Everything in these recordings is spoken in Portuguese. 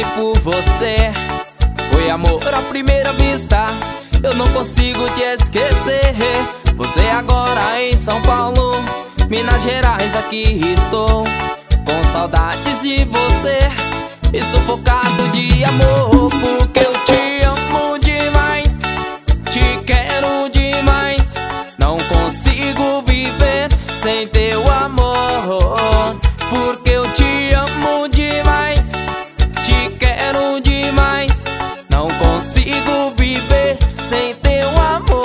por você. Foi amor à primeira vista, eu não consigo te esquecer. Você agora em São Paulo, Minas Gerais, aqui estou, com saudades de você e sufocado de amor. Porque eu te amo demais, te quero demais, não consigo viver sem teu amor. Porque eu te amo demais, te quero demais, não consigo viver sem teu amor.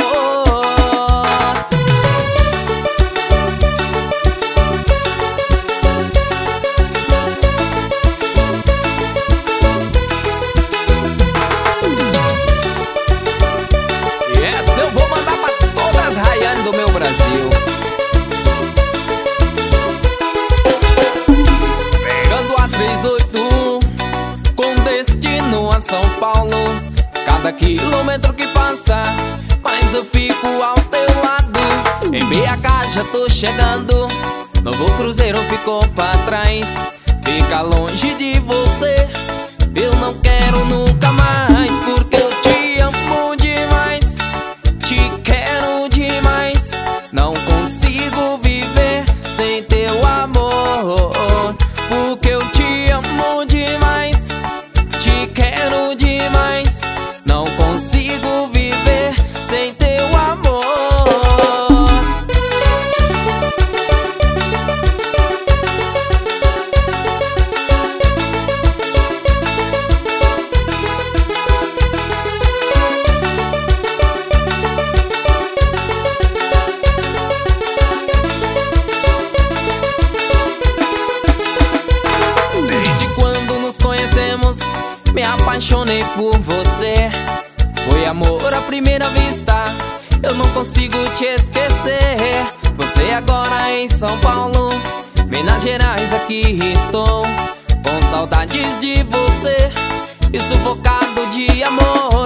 E essa eu vou mandar pra todas as Rayane do meu Brasil. Pegando a 381 com destino a São Paulo, cada quilômetro que passa, mas eu fico ao teu lado. Em BH já tô chegando, novo cruzeiro ficou pra trás. Fica longe de você, eu não quero nunca mais. Porque eu te amo demais, te quero demais, não consigo viver sem teu amor. Porque eu te amo demais, te quero demais, não consigo viver sem teu amor. Desde quando nos conhecemos, me apaixonei por você. Foi amor à primeira vista, eu não consigo te esquecer. Você agora em São Paulo, Minas Gerais, aqui estou, com saudades de você e sufocado de amor.